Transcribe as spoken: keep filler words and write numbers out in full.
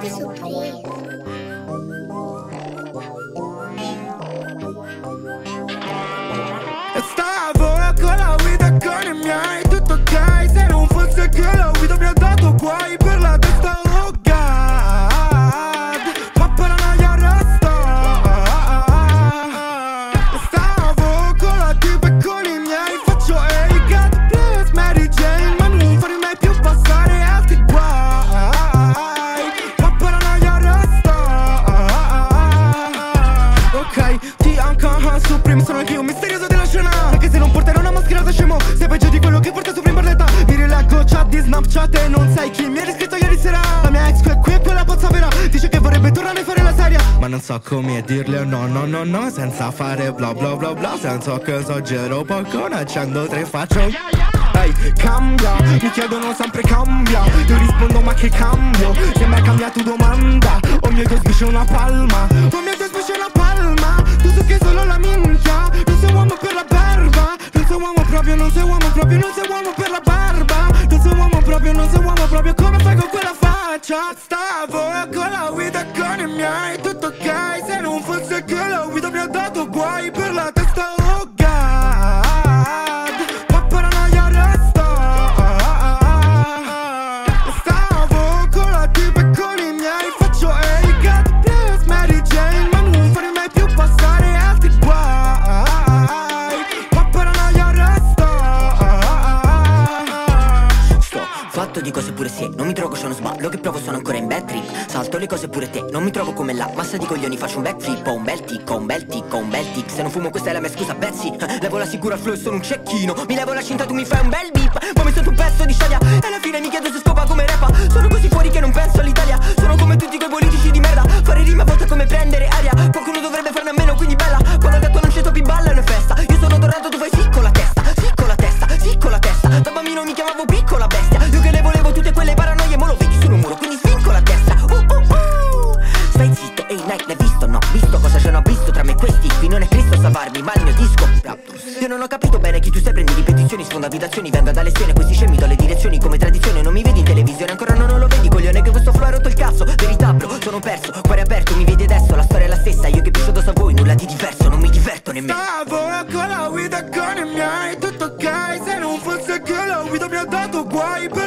E stavo con la guida con i miei, tutto ok. Se non fosse che la guida mi ha dato guai per la testa, oh God. Ma paranoia resta. E stavo con la tipa e con i miei, faccio hey God bless Mary Jane, ma non farei mai più passare altri guai. Ma paranoia resta. Ok, ti anche Supreme, sono anche io misterioso della scena. Anche se non porterò una mascherata scemo, sei peggio di quello che porta Supreme Barletta. Mi rileggo chat di Snapchat e non sai chi mi ha riscritto ieri sera. La mia ex è qui e quella pazza vera dice che vorrebbe tornare a fare la seria, ma non so come dirle no no no no senza fare bla bla bla bla. Senso che esagero poco, accendo tre faccio ehi, hey, cambia, mi chiedono sempre cambia. Io rispondo ma che cambio, sembra cambiato domanda. Oh mio Dio sbisce una palma, oh mio Dio sbisce una palma. Tu so che solo la minchia, non sei uomo per la barba. Non sei uomo proprio, non sei uomo proprio, non sei uomo per la barba. Non sei uomo proprio, non sei uomo proprio, come fai con quella faccia? Stavo con la guida con i miei, tutto ok. Se non fosse che la guida mi ha dato guai per la testa, oh God. Ma paranoia resta. Stavo con la tipa e con i miei, faccio hey God bless Mary Jane, ma non farei mai più passare altri guai. Ma paranoia resta. Sto fatto di cose pure se non mi trovo, c'è uno sballo che provo, sono ancora in bad trip. Salto le cose pure te, non mi trovo come la massa di coglioni, faccio un backflip. Ho un bel tic, ho un bel tic, ho un bel tic. Se non fumo questa è la mia scusa, Betsy. Levo la sicura al flow e sono un cecchino. Mi levo la cinta, tu mi fai un bel beep. Poi mi sento un pezzo di sciaglia e alla fine mi chiedo se scopa come rappa. Sono così fuori che non penso all'Italia. Sono come tutti quei politici di merda. Fare rima a volte è come prendere aria. Qualcuno dovrebbe farne a meno, quindi bella. Quando ho detto non c'è troppi balla è una festa. Io sono dorato, tu fai sì con la testa, sì con la testa, sì con la testa. Da bambino mi chiamavo piccola bestia. Io che le volevo tutte quelle paranoie, mo lo vedi sul muro, quindi svinco la testa. Uh uh uh. Stai zitto, ehi Nike, l'hai visto? No, visto cosa c'è, no, visto tra me e questi. Qui non è Cristo a salvarmi, ma il mio disco. Io non ho capito bene chi tu sei, prendi ripetizioni, sfonda abitazioni, venga da lezione. Questi scemi do le direzioni come tradizione. Non mi vedi in televisione, ancora no, non lo vedi coglione che questo flow ha rotto il cazzo. Verità bro, sono perso, cuore aperto, mi vedi adesso. La storia è la stessa, io che piscio da voi, nulla di diverso, non mi diverto nemmeno. Stavo con la guida con i miei, tutto ok. Se non fosse che la guida mi ha dato guai per